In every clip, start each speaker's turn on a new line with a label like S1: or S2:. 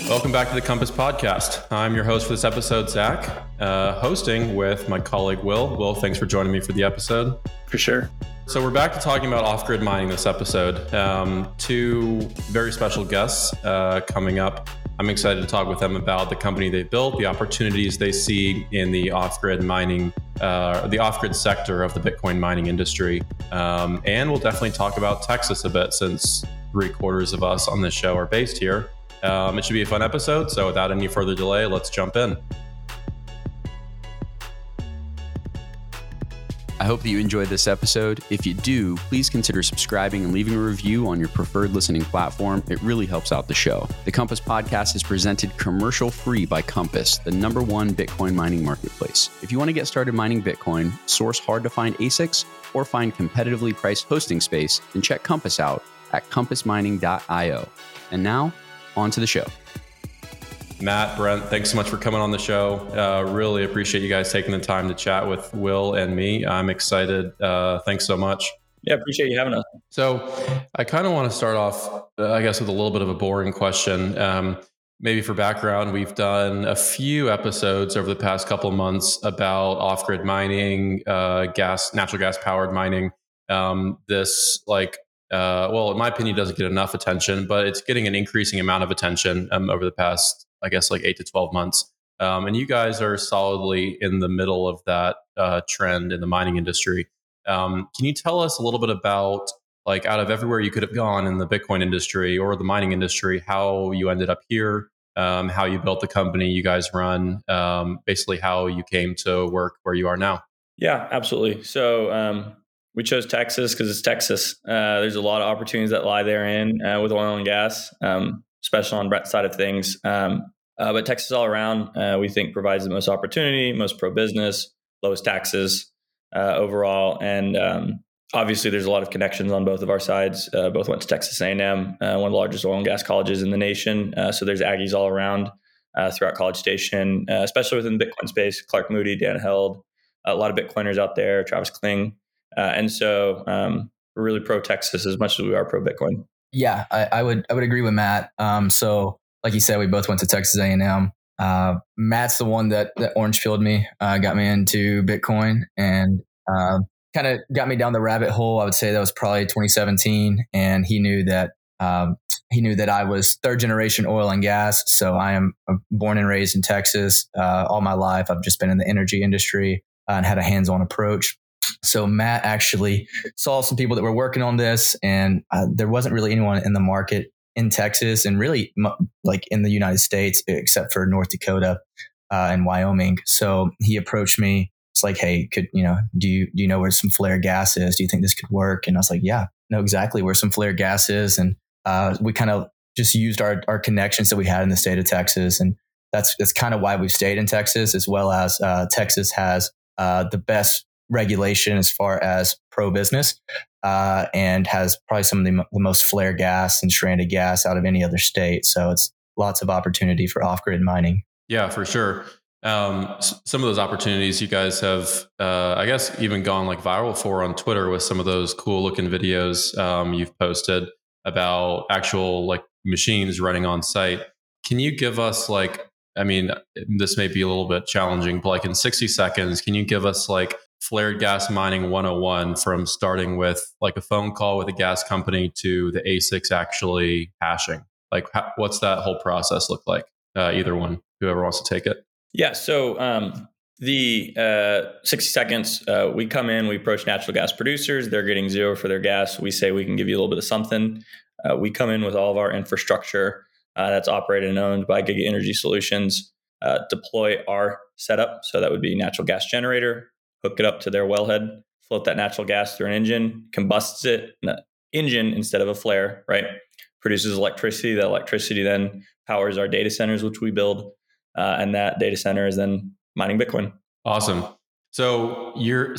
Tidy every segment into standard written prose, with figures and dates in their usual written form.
S1: Welcome back to the Compass Podcast. I'm your host for this episode, Zach, hosting with my colleague, Will. Will, thanks for joining me for the episode.
S2: For sure.
S1: So we're back to talking about off-grid mining this episode. Two very special guests coming up. I'm excited to talk with them about the company they built, the opportunities they see in the off-grid mining, the off-grid sector of the Bitcoin mining industry. And we'll definitely talk about Texas a bit, since 3/4 of us on this show are based here. It should be a fun episode. So without any further delay, let's jump in.
S3: I hope that you enjoyed this episode. If you do, please consider subscribing and leaving a review on your preferred listening platform. It really helps out the show. The Compass Podcast is presented commercial free by Compass, the #1 Bitcoin mining marketplace. If you want to get started mining Bitcoin, source hard to find ASICs, or find competitively priced hosting space, then check Compass out at compassmining.io. And now, on to the show.
S1: Matt, Brent, thanks so much for coming on the show. Really appreciate you guys taking the time to chat with Will and me. I'm excited. Thanks so much.
S2: Yeah, appreciate you having us.
S1: So I kind of want to start off, I guess, with a little bit of a boring question. Maybe for background, we've done a few episodes over the past couple of months about off-grid mining, natural gas powered mining. Well, in my opinion, doesn't get enough attention, but it's getting an increasing amount of attention over the past, I guess, 8 to 12 months. And you guys are solidly in the middle of that trend in the mining industry. Can you tell us a little bit about, out of everywhere you could have gone in the Bitcoin industry or the mining industry, how you ended up here, how you built the company you guys run, basically how you came to work where you are now?
S2: Yeah, absolutely. So we chose Texas because it's Texas. There's a lot of opportunities that lie therein with oil and gas, especially on Brent's side of things. But Texas all around, we think provides the most opportunity, most pro-business, lowest taxes overall. And obviously, there's a lot of connections on both of our sides. Both went to Texas A&M, one of the largest oil and gas colleges in the nation. So there's Aggies all around throughout College Station, especially within the Bitcoin space. Clark Moody, Dan Held, a lot of Bitcoiners out there, Travis Kling. And so we're really pro Texas as much as we are pro Bitcoin.
S4: Yeah, I would agree with Matt. So like you said, we both went to Texas A&M. Matt's the one that orange pilled me, got me into Bitcoin, and kind of got me down the rabbit hole. I would say that was probably 2017, and he knew that I was third generation oil and gas. So I am born and raised in Texas. All my life, I've just been in the energy industry and had a hands-on approach. So Matt actually saw some people that were working on this, and there wasn't really anyone in the market in Texas and really in the United States, except for North Dakota and Wyoming. So he approached me. It's like, hey, do you know where some flare gas is? Do you think this could work? And I was like, yeah, know exactly where some flare gas is. And we kind of just used our connections that we had in the state of Texas. And that's kind of why we've stayed in Texas, as well as Texas has the best regulation as far as pro-business and has probably some of the most flare gas and stranded gas out of any other state. So it's lots of opportunity for off-grid mining.
S1: Yeah, for sure. Some of those opportunities you guys have, I guess, even gone viral for on Twitter with some of those cool looking videos you've posted about actual machines running on site. Can you give us this may be a little bit challenging, but in 60 seconds, can you give us flared gas mining 101 from starting with a phone call with a gas company to the ASICs actually hashing? What's that whole process look like? Either one, whoever wants to take it.
S2: Yeah. So the 60 seconds, we come in, we approach natural gas producers. They're getting zero for their gas. We say we can give you a little bit of something. We come in with all of our infrastructure that's operated and owned by Giga Energy Solutions, deploy our setup. So that would be natural gas generator, hook it up to their wellhead, float that natural gas through an engine, combusts it, an engine instead of a flare, right? Produces electricity. That electricity then powers our data centers, which we build. And that data center is then mining Bitcoin.
S1: Awesome. So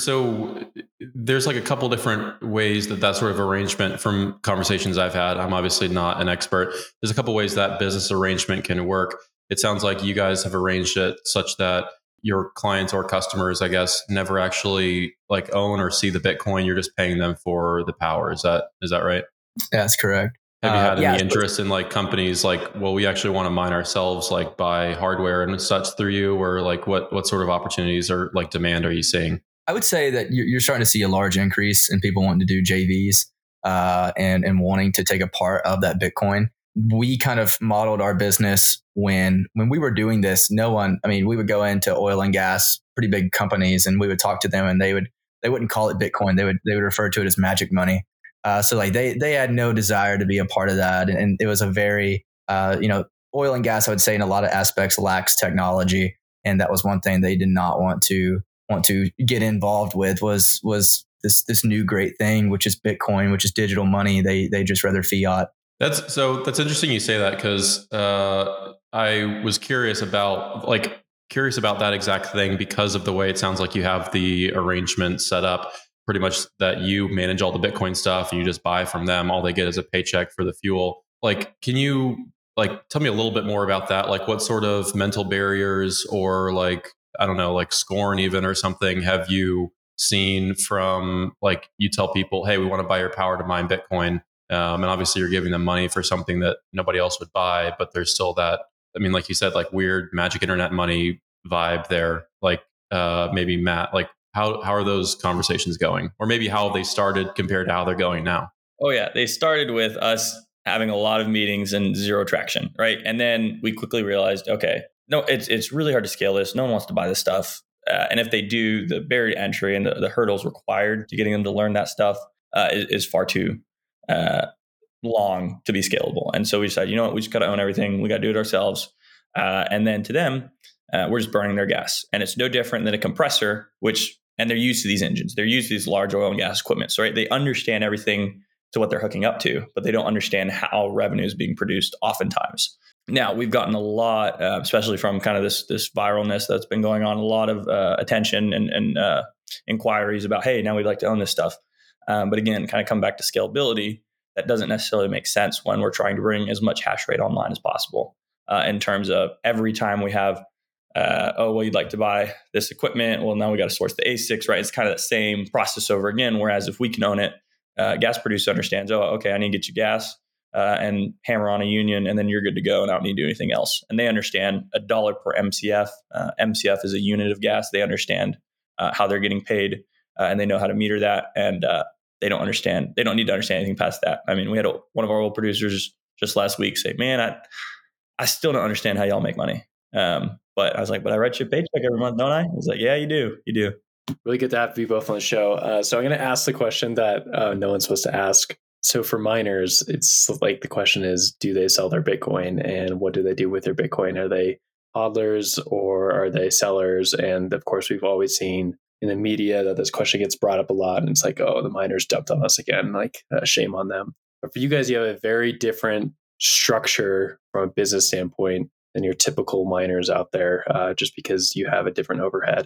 S1: there's a couple different ways that sort of arrangement, from conversations I've had. I'm obviously not an expert. There's a couple ways that business arrangement can work. It sounds like you guys have arranged it such that your clients or customers, I guess, never actually own or see the Bitcoin. You're just paying them for the power. Is that right?
S4: That's correct.
S1: Have you had any interest in like companies like, well, we actually want to mine ourselves, like buy hardware and such through you, or like what sort of opportunities or like demand are you seeing?
S4: I would say that you're starting to see a large increase in people wanting to do JVs and wanting to take a part of that Bitcoin. We kind of modeled our business when we were doing this. We would go into oil and gas, pretty big companies, and we would talk to them, and they wouldn't call it Bitcoin. They would refer to it as magic money. So like they had no desire to be a part of that, and it was a very oil and gas, I would say, in a lot of aspects lacks technology, and that was one thing they did not want to get involved with was this new great thing, which is Bitcoin, which is digital money. They just rather fiat.
S1: That's interesting you say that, because I was curious about that exact thing, because of the way it sounds like you have the arrangement set up pretty much that you manage all the Bitcoin stuff and you just buy from them. All they get is a paycheck for the fuel. Like, can you tell me a little bit more about that? Like, what sort of mental barriers or like, I don't know, like scorn even or something have you seen from, like, you tell people, hey, we want to buy your power to mine Bitcoin. And obviously you're giving them money for something that nobody else would buy, but there's still that, I mean, like you said, like weird magic internet money vibe there. Like maybe Matt, like how are those conversations going? Or maybe how they started compared to how they're going now?
S2: Oh yeah, they started with us having a lot of meetings and zero traction, right? And then we quickly realized, okay, no, it's really hard to scale this. No one wants to buy this stuff. And if they do, the barrier to entry and the hurdles required to getting them to learn that stuff is far too long to be scalable. And so we decided, you know what, we just got to own everything. We got to do it ourselves. And then to them, we're just burning their gas. And it's no different than a compressor, and they're used to these engines. They're used to these large oil and gas equipment. So right, they understand everything to what they're hooking up to, but they don't understand how revenue is being produced oftentimes. Now, we've gotten a lot, especially from kind of this viralness that's been going on, a lot of attention and inquiries about, hey, now we'd like to own this stuff. But again, kind of come back to scalability. That doesn't necessarily make sense when we're trying to bring as much hash rate online as possible. In terms of every time we have, you'd like to buy this equipment. Well, now we got to source the ASICs, right? It's kind of the same process over again. Whereas if we can own it, gas producer understands, oh, okay, I need to get you gas and hammer on a union, and then you're good to go, and I don't need to do anything else. And they understand $1 per MCF. MCF is a unit of gas. They understand how they're getting paid, and they know how to meter that. And they don't need to understand anything past that. I mean, we had one of our old producers just last week say, man, I still don't understand how y'all make money. But I was like, but I write you a paycheck every month, don't I? He's like, yeah, you do.
S5: Really good to have you both on the show. So I'm going to ask the question that no one's supposed to ask. So for miners, it's like the question is, do they sell their Bitcoin, and what do they do with their Bitcoin? Are they hodlers or are they sellers? And of course, we've always seen in the media that this question gets brought up a lot, and it's like, oh, the miners dumped on us again. Like, shame on them. But for you guys, you have a very different structure from a business standpoint than your typical miners out there, just because you have a different overhead.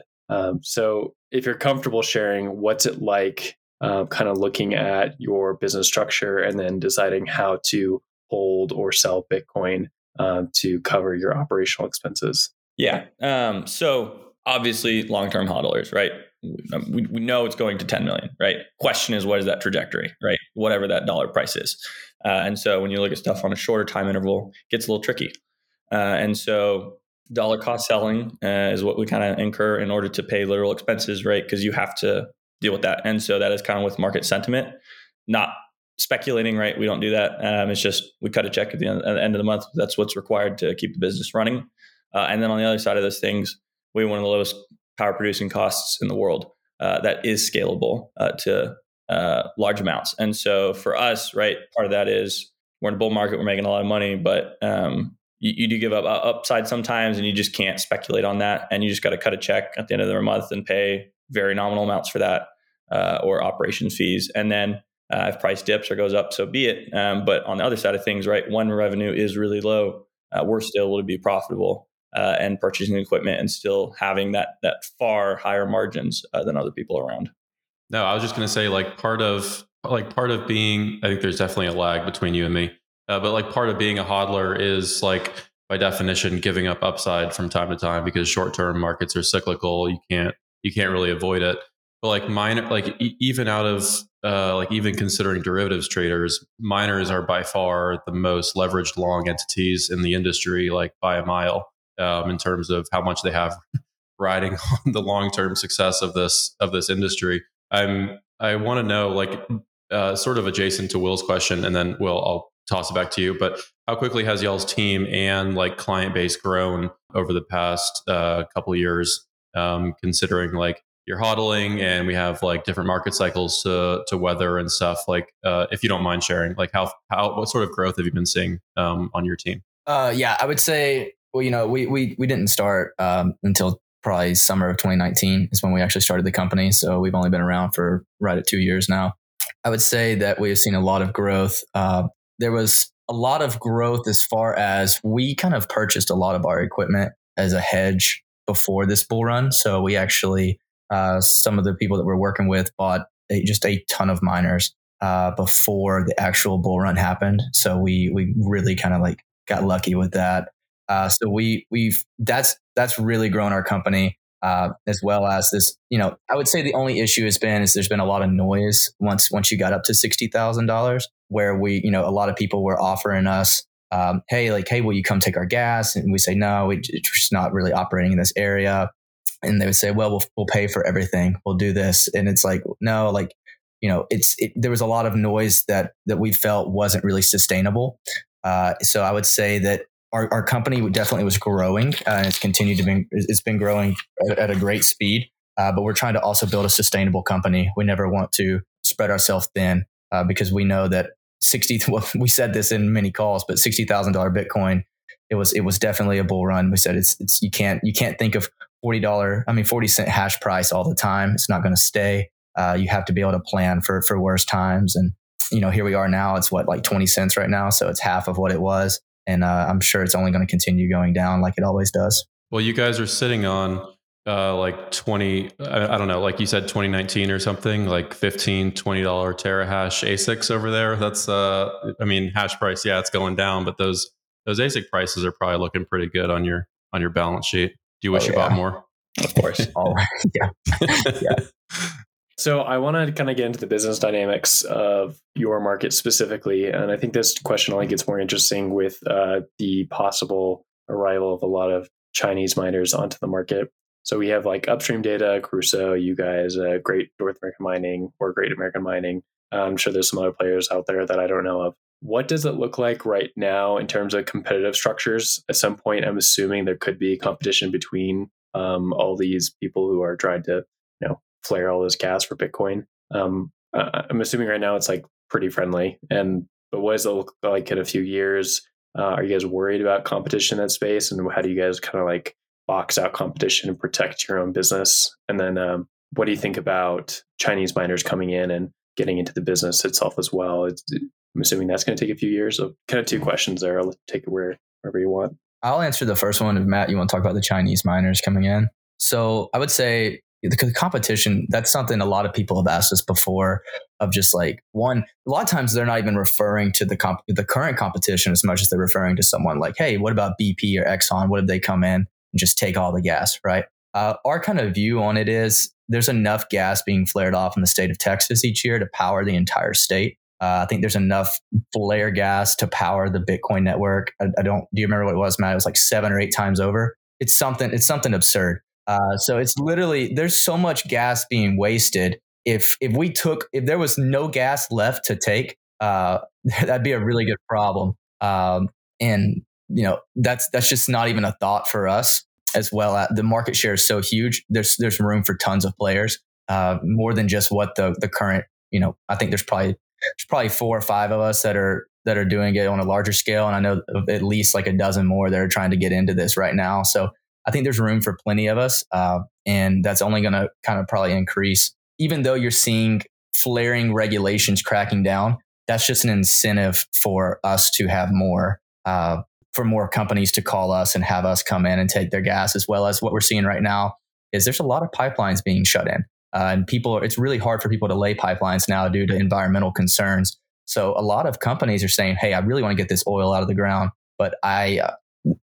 S5: So if you're comfortable sharing, what's it like kind of looking at your business structure and then deciding how to hold or sell Bitcoin to cover your operational expenses?
S2: Yeah. So obviously long-term hodlers, right? We know it's going to 10 million, right? Question is, what is that trajectory, right? Whatever that dollar price is. And so when you look at stuff on a shorter time interval, it gets a little tricky. And so dollar cost selling is what we kind of incur in order to pay literal expenses, right? Because you have to deal with that. And so that is kind of with market sentiment, not speculating, right? We don't do that. It's just we cut a check at the end of the month. That's what's required to keep the business running. And then on the other side of those things, we have one of the lowest power producing costs in the world that is scalable to large amounts. And so for us, right, part of that is we're in a bull market, we're making a lot of money, but you do give up upside sometimes, and you just can't speculate on that. And you just got to cut a check at the end of the month and pay very nominal amounts for that or operations fees. And then if price dips or goes up, so be it. But on the other side of things, right, when revenue is really low, we're still able to be profitable and purchasing equipment and still having that far higher margins than other people around.
S1: No, I was just going to say, part of being, I think there's definitely a lag between you and me. But part of being a hodler is by definition giving up upside from time to time, because short-term markets are cyclical. You can't really avoid it. But like miner, like even out of like even considering derivatives traders, miners are by far the most leveraged long entities in the industry, like by a mile, in terms of how much they have riding on the long term success of this industry. I want to know, like, sort of adjacent to Will's question, and then Will, I'll toss it back to you. But how quickly has y'all's team and like client base grown over the past couple of years, considering like you're hodling and we have like different market cycles to weather and stuff? Like, if you don't mind sharing, like how what sort of growth have you been seeing on your team?
S4: Yeah, I would say, well, we didn't start until probably summer of 2019 is when we actually started the company. So we've only been around for right at 2 years now. I would say that we have seen a lot of growth. There was a lot of growth as far as we kind of purchased a lot of our equipment as a hedge before this bull run. So we actually, some of the people that we're working with bought just a ton of miners before the actual bull run happened. So we really kind of like got lucky with that. So that's really grown our company, as well as this. I would say the only issue is there's been a lot of noise once you got up to $60,000, where a lot of people were offering us, hey, will you come take our gas? And we say, no, we're just not really operating in this area. And they would say, well, we'll pay for everything. We'll do this. And it's like, no, there was a lot of noise that we felt wasn't really sustainable. So I would say that our company definitely was growing, and it's been growing at a great speed. But we're trying to also build a sustainable company. We never want to spread ourselves thin, because we know that we said this in many calls, but $60,000 Bitcoin, it was definitely a bull run. We said it's you can't think of $40 hash price all the time. It's not going to stay. You have to be able to plan for worse times. And here we are now. It's like 20 cents right now, so it's half of what it was. And I'm sure it's only going to continue going down like it always does.
S1: Well, you guys are sitting on like 20, I don't know, like you said, 2019 or something, like $15, $20 terahash ASICs over there. That's, hash price, yeah, it's going down, but those ASIC prices are probably looking pretty good on your balance sheet. Do you wish you bought more?
S2: Of course.
S4: All right. Yeah.
S5: So I want to kind of get into the business dynamics of your market specifically. And I think this question only gets more interesting with the possible arrival of a lot of Chinese miners onto the market. So we have like Upstream Data, Crusoe, you guys, Great North American Mining or Great American Mining. I'm sure there's some other players out there that I don't know of. What does it look like right now in terms of competitive structures? At some point, I'm assuming there could be competition between all these people who are trying to, flare all this gas for Bitcoin. I'm assuming right now it's like pretty friendly. But what does it look like in a few years? Are you guys worried about competition in that space? And how do you guys kind of like box out competition and protect your own business? And then what do you think about Chinese miners coming in and getting into the business itself as well? I'm assuming that's going to take a few years. So kind of two questions there. I'll take it wherever you want.
S4: I'll answer the first one. If Matt, you want to talk about the Chinese miners coming in. So I would say the competition, that's something a lot of people have asked us before, of just like, a lot of times they're not even referring to the current competition as much as they're referring to someone like, hey, what about BP or Exxon? What if they come in and just take all the gas, right? Our kind of view on it is there's enough gas being flared off in the state of Texas each year to power the entire state. I think there's enough flare gas to power the Bitcoin network. Do you remember what it was, Matt? It was like 7 or 8 times over. It's something absurd. So it's literally, there's so much gas being wasted. If there was no gas left to take, that'd be a really good problem. And that's just not even a thought for us as well. The market share is so huge. There's room for tons of players, more than just what the current, I think there's probably 4 or 5 of us that are doing it on a larger scale. And I know of at least like a dozen more that are trying to get into this right now. So I think there's room for plenty of us. And that's only going to kind of probably increase. Even though you're seeing flaring regulations cracking down, that's just an incentive for us to have more, for more companies to call us and have us come in and take their gas, as well as what we're seeing right now is there's a lot of pipelines being shut in. And it's really hard for people to lay pipelines now due to environmental concerns. So a lot of companies are saying, hey, I really want to get this oil out of the ground, but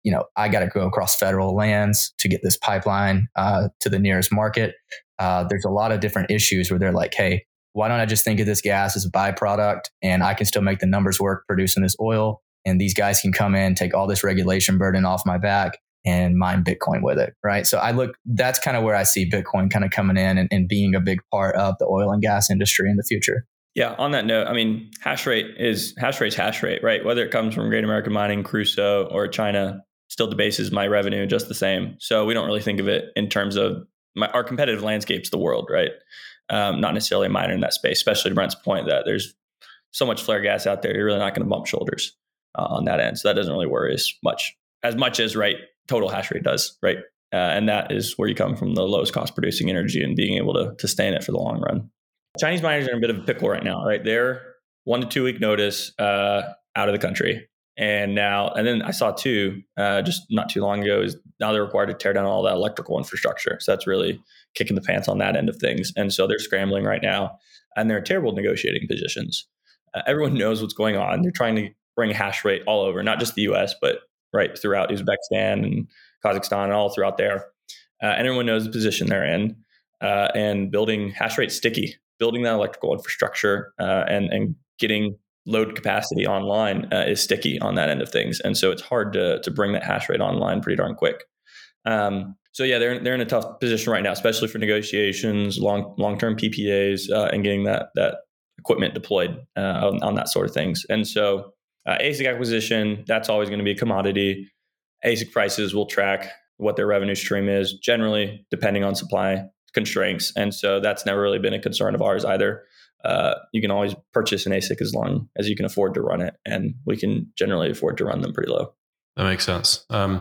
S4: I got to go across federal lands to get this pipeline to the nearest market. There's a lot of different issues where they're like, hey, why don't I just think of this gas as a byproduct and I can still make the numbers work producing this oil? And these guys can come in, take all this regulation burden off my back and mine Bitcoin with it. Right. So that's kind of where I see Bitcoin kind of coming in and being a big part of the oil and gas industry in the future.
S2: Yeah. On that note, I mean, hash rate's hash rate, right? Whether it comes from Great American Mining, Crusoe, or China, still debases my revenue just the same. So we don't really think of it in terms of our competitive landscape's the world, right? Not necessarily a miner in that space, especially to Brent's point that there's so much flare gas out there. You're really not going to bump shoulders on that end. So that doesn't really worry as much as right total hash rate does, right? And that is where you come from, the lowest cost producing energy and being able to stay in it for the long run. Chinese miners are in a bit of a pickle right now, right? They're 1 to 2 week notice out of the country. And then I saw too, just not too long ago, is now they're required to tear down all that electrical infrastructure. So that's really kicking the pants on that end of things. And so they're scrambling right now and they're in terrible negotiating positions. Everyone knows what's going on. They're trying to bring hash rate all over, not just the US, but right throughout Uzbekistan and Kazakhstan and all throughout there. And everyone knows the position they're in, and building hash rate sticky, building that electrical infrastructure and getting load capacity online is sticky on that end of things. And so it's hard to bring that hash rate online pretty darn quick. So yeah, they're in a tough position right now, especially for negotiations, long-term PPAs, and getting that equipment deployed on that sort of things. And so ASIC acquisition, that's always going to be a commodity. ASIC prices will track what their revenue stream is, generally depending on supply constraints. And so that's never really been a concern of ours either. You can always purchase an ASIC as long as you can afford to run it. And we can generally afford to run them pretty low.
S1: That makes sense.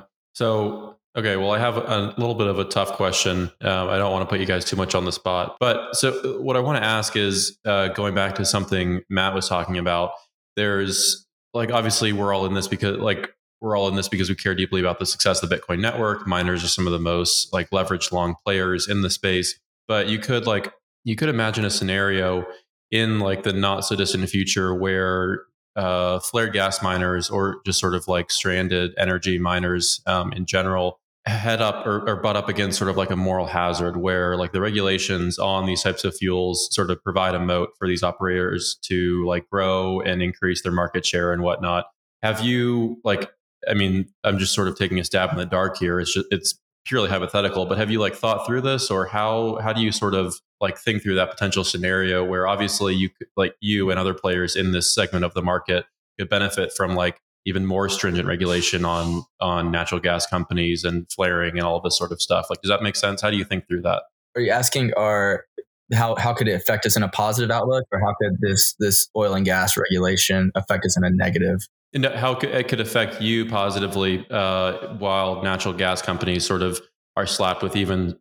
S1: Okay, well, I have a little bit of a tough question. I don't want to put you guys too much on the spot. But so what I want to ask is going back to something Matt was talking about, there's obviously we're all in this because we care deeply about the success of the Bitcoin network. Miners are some of the most leveraged long players in the space. But you could imagine a scenario in the not so distant future where flare gas miners or just sort of stranded energy miners in general head up or butt up against sort of a moral hazard where the regulations on these types of fuels sort of provide a moat for these operators to grow and increase their market share and whatnot. Have you I'm just sort of taking a stab in the dark here. It's purely hypothetical, but have you thought through this, or how do you sort of think through that potential scenario where obviously you and other players in this segment of the market could benefit from even more stringent regulation on natural gas companies and flaring and all of this sort of stuff? Does that make sense? How do you think through that?
S4: Are you asking how could it affect us in a positive outlook, or how could this oil and gas regulation affect us in a negative?
S1: And how it could affect you positively while natural gas companies sort of are slapped with even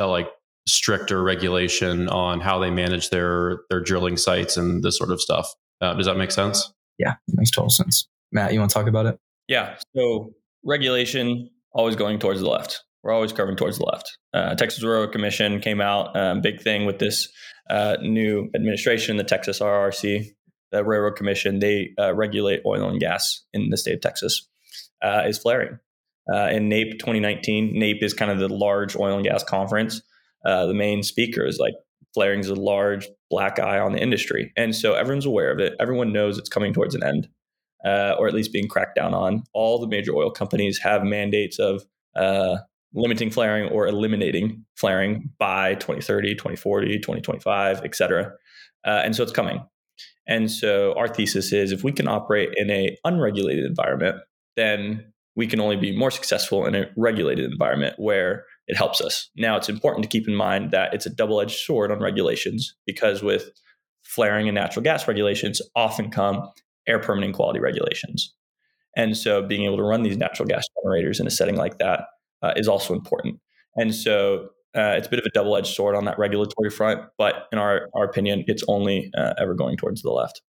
S1: stricter regulation on how they manage their drilling sites and this sort of stuff. Does that make sense?
S4: Yeah, it makes total sense. Matt, you want to talk about it?
S2: Yeah. So regulation always going towards the left. We're always curving towards the left. Texas Railroad Commission came out, big thing with this new administration, the Texas RRC, the Railroad Commission. They regulate oil and gas in the state of Texas, is flaring. In NAPE 2019, NAPE is kind of the large oil and gas conference. The main speaker is flaring is a large black eye on the industry. And so everyone's aware of it. Everyone knows it's coming towards an end, or at least being cracked down on. All the major oil companies have mandates of limiting flaring or eliminating flaring by 2030, 2040, 2025, et cetera. And so it's coming. And so our thesis is if we can operate in an unregulated environment, then we can only be more successful in a regulated environment where it helps us. Now, it's important to keep in mind that it's a double-edged sword on regulations, because with flaring and natural gas regulations often come air permitting quality regulations. And so being able to run these natural gas generators in a setting like that is also important. And so it's a bit of a double-edged sword on that regulatory front, but in our opinion, it's only ever going towards the left.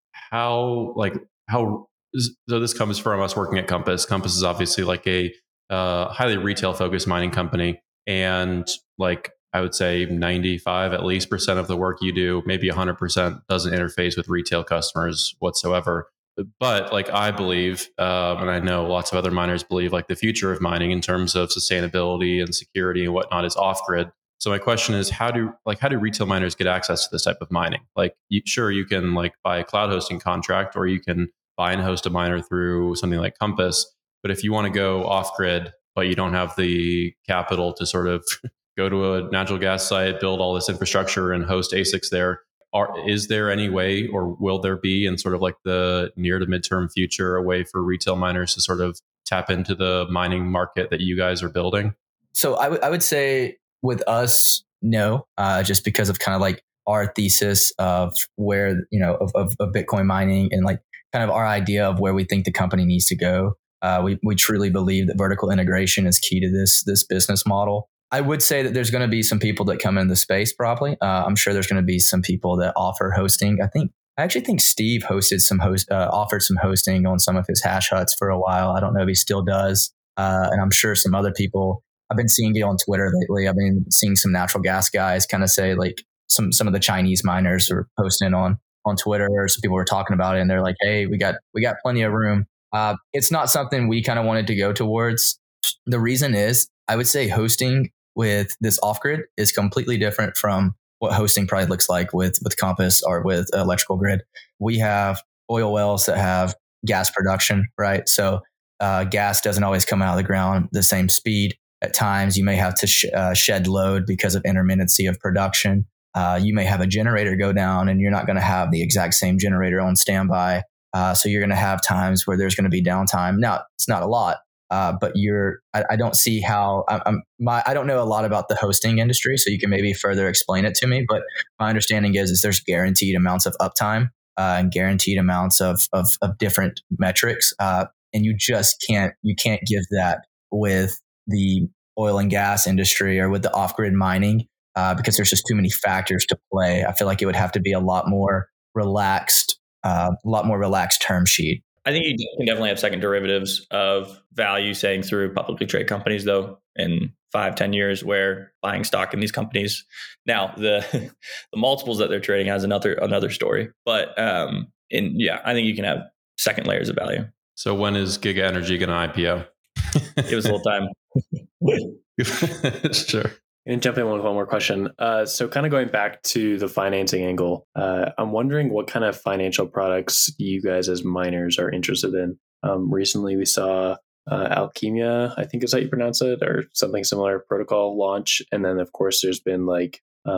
S1: So this comes from us working at Compass. Compass is obviously a highly retail-focused mining company, and I would say 95% at least of the work you do, maybe 100%, doesn't interface with retail customers whatsoever. But like I believe, and I know lots of other miners believe, like the future of mining in terms of sustainability and security and whatnot is off grid. So my question is, how do retail miners get access to this type of mining? Like, sure, you can like buy a cloud hosting contract, or you can buy and host a miner through something like Compass. But if you want to go off grid, but you don't have the capital to sort of go to a natural gas site, build all this infrastructure, and host ASICs there, is there any way, or will there be in sort of like the near to midterm future, a way for retail miners to sort of tap into the mining market that you guys are building?
S4: So I would say with us, no, just because of kind of like our thesis of where, of Bitcoin mining and like kind of our idea of where we think the company needs to go. We truly believe that vertical integration is key to this business model. I would say that there's going to be some people that come in the space probably. I'm sure there's going to be some people that offer hosting. I actually think Steve offered some hosting on some of his hash huts for a while. I don't know if he still does. And I'm sure some other people, I've been seeing it on Twitter lately. I've been seeing some natural gas guys kind of say like some of the Chinese miners are posting on Twitter, or some people were talking about it and they're like, hey, we got plenty of room. It's not something we kind of wanted to go towards. The reason is I would say hosting with this off-grid is completely different from what hosting probably looks like with Compass or with electrical grid. We have oil wells that have gas production, right? So gas doesn't always come out of the ground the same speed. At times you may have to shed load because of intermittency of production. You may have a generator go down and you're not going to have the exact same generator on standby. So you're going to have times where there's going to be downtime. Now, it's not a lot. But I don't see how I don't know a lot about the hosting industry, so you can maybe further explain it to me. But my understanding is there's guaranteed amounts of uptime and guaranteed amounts of different metrics, and you can't give that with the oil and gas industry or with the off grid mining because there's just too many factors to play. I feel like it would have to be a lot more relaxed term sheet.
S2: I think you can definitely have second derivatives of value, saying through publicly traded companies, though, in 5-10 years, where buying stock in these companies. Now, the multiples that they're trading has another story. But I think you can have second layers of value.
S1: So when is Giga Energy going to IPO?
S2: Give us a little time.
S1: Sure.
S5: And jump in with one more question. So kind of going back to the financing angle, I'm wondering what kind of financial products you guys as miners are interested in. Recently, we saw Alchemia, I think is how you pronounce it, or something similar, protocol launch. And then, of course, there's been like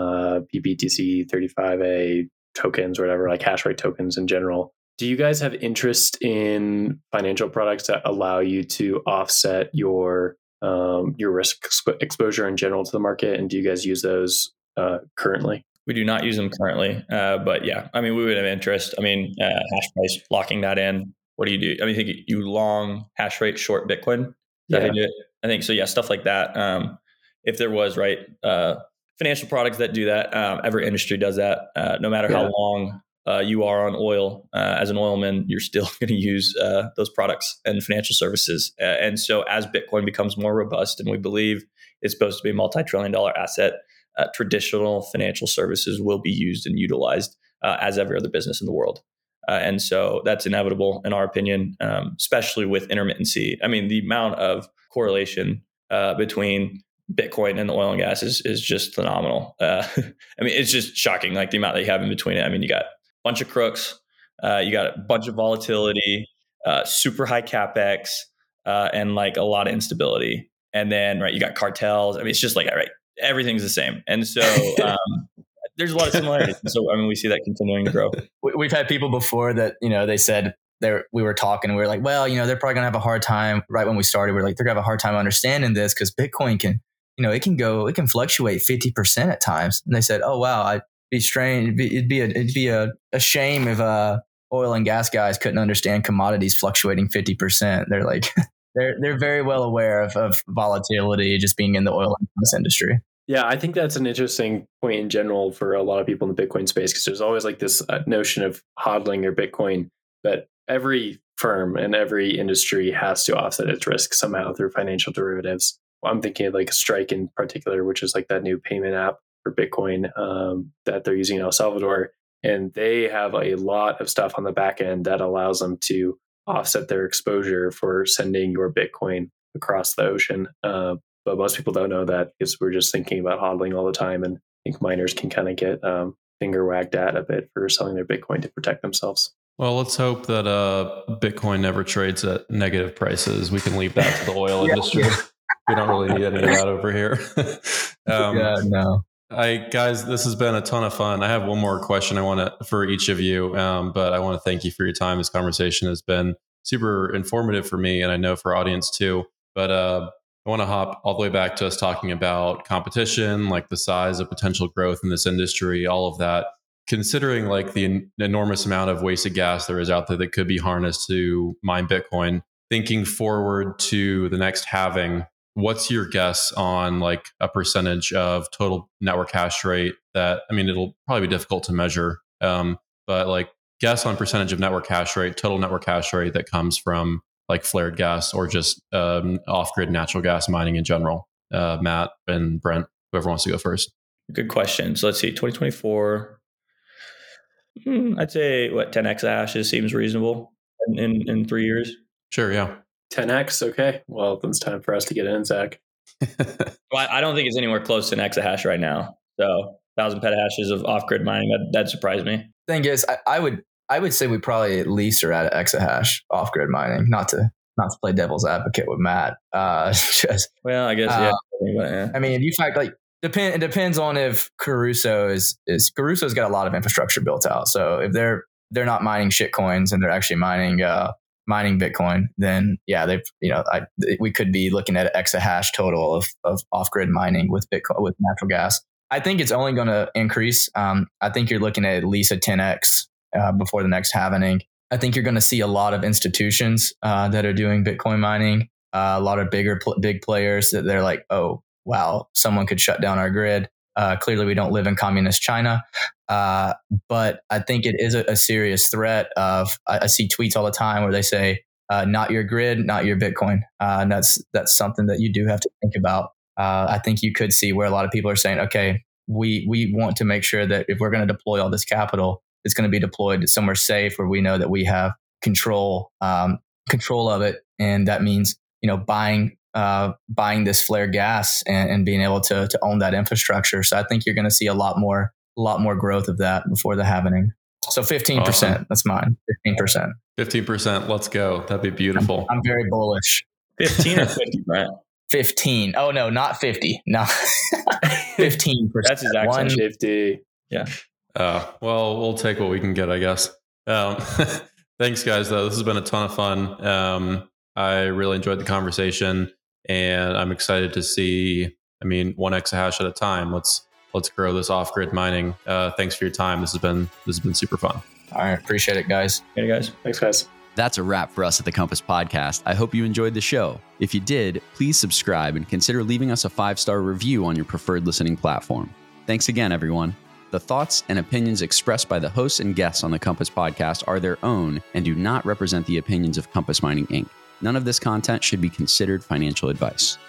S5: PBTC 35A tokens, or whatever, like hash rate tokens in general. Do you guys have interest in financial products that allow you to offset your risk exposure in general to the market? And do you guys use those currently?
S2: We do not use them currently, but yeah, I mean, we would have interest. I mean, hash price, locking that in. What do you do? I mean, I think you long hash rate, short Bitcoin.
S5: Yeah.
S2: I think so. Yeah, stuff like that. If there was financial products that do that, every industry does that. No matter how long you are on oil, as an oilman, you're still going to use those products and financial services. And so as Bitcoin becomes more robust, and we believe it's supposed to be a multi-trillion-dollar asset, traditional financial services will be used and utilized as every other business in the world. And so that's inevitable in our opinion, especially with intermittency. I mean, the amount of correlation between Bitcoin and the oil and gas is just phenomenal. I mean, it's just shocking, like the amount that you have in between it. I mean, you got bunch of crooks, you got a bunch of volatility, super high capex, and like a lot of instability. And then, you got cartels. I mean, it's just like, everything's the same. And so there's a lot of similarities. And so, I mean, we see that continuing to grow.
S4: We've had people before that, they said we were talking and we were like, well, they're probably gonna have a hard time. Right when we started, we're like, they're gonna have a hard time understanding this because Bitcoin can, it can fluctuate 50% at times. And they said, oh, wow, it'd be strange. It'd be a shame if oil and gas guys couldn't understand commodities fluctuating 50%. They're like, they're very well aware of volatility just being in the oil and gas industry.
S5: Yeah, I think that's an interesting point in general for a lot of people in the Bitcoin space, because there's always like this notion of hodling your Bitcoin, that every firm and every industry has to offset its risk somehow through financial derivatives. I'm thinking of like Strike in particular, which is like that new payment app for Bitcoin that they're using in El Salvador. and they have a lot of stuff on the back end that allows them to offset their exposure for sending your Bitcoin across the ocean. But most people don't know that because we're just thinking about hodling all the time, and I think miners can kind of get finger wagged at a bit for selling their Bitcoin to protect themselves.
S1: Well, let's hope that Bitcoin never trades at negative prices. We can leave that to the oil industry. We don't really need any of that over here.
S4: No.
S1: Guys, this has been a ton of fun. I have one more question for each of you, but I want to thank you for your time. This conversation has been super informative for me, and I know for our audience too. But I want to hop all the way back to us talking about competition, like the size of potential growth in this industry, all of that. Considering like the enormous amount of wasted gas there is out there that could be harnessed to mine Bitcoin, thinking forward to the next halving, what's your guess on like a percentage of total network hash rate that, I mean, it'll probably be difficult to measure, but like guess on percentage of network hash rate, total network hash rate that comes from like flared gas or just off-grid natural gas mining in general? Matt and Brent, whoever wants to go first.
S2: Good question. So let's see, 2024, I'd say 10 exahashes seems reasonable in 3 years.
S1: Sure, yeah.
S5: 10x, okay. Well, then it's time for us to get in, Zach.
S2: Well, I don't think it's anywhere close to an exahash right now. So 1,000 petahashes of off-grid mining, that surprised me.
S4: Thing is, I would say we probably at least are at an exahash off-grid mining. Not to play devil's advocate with Matt.
S2: Well, I guess yeah.
S4: I mean, if you fact like it depends on if Caruso's got a lot of infrastructure built out. So if they're not mining shit coins and they're actually mining Bitcoin, then yeah, we could be looking at an exahash total of off-grid mining with Bitcoin, with natural gas. I think it's only going to increase. I think you're looking at least a 10x before the next halving. I think you're going to see a lot of institutions that are doing Bitcoin mining, a lot of big players that they're like, oh, wow, someone could shut down our grid. Clearly, we don't live in communist China. But I think it is a serious threat of, I see tweets all the time where they say, not your grid, not your Bitcoin. And that's something that you do have to think about. I think you could see where a lot of people are saying, okay, we want to make sure that if we're going to deploy all this capital, it's going to be deployed somewhere safe where we know that we have control of it. And that means, buying this flare gas and being able to own that infrastructure. So I think you're going to see a lot more growth of that before the halving. So 15%, awesome. That's mine. 15%.
S1: 15%. Let's go. That'd be beautiful.
S4: I'm very bullish.
S2: 15 or 50, right?
S4: 15. Oh no, not 50. No, 15%.
S2: That's exactly
S5: 150.
S2: Yeah.
S1: Well, we'll take what we can get, I guess. Thanks, guys. Though this has been a ton of fun. I really enjoyed the conversation, and I'm excited to see. I mean, 1 exahash at a time. Let's grow this off-grid mining. Thanks for your time. This has been super fun.
S4: All right, appreciate it, guys.
S2: Hey, guys.
S5: Thanks, guys.
S3: That's a wrap for us at the Compass Podcast. I hope you enjoyed the show. If you did, please subscribe and consider leaving us a 5-star review on your preferred listening platform. Thanks again, everyone. The thoughts and opinions expressed by the hosts and guests on the Compass Podcast are their own and do not represent the opinions of Compass Mining Inc. None of this content should be considered financial advice.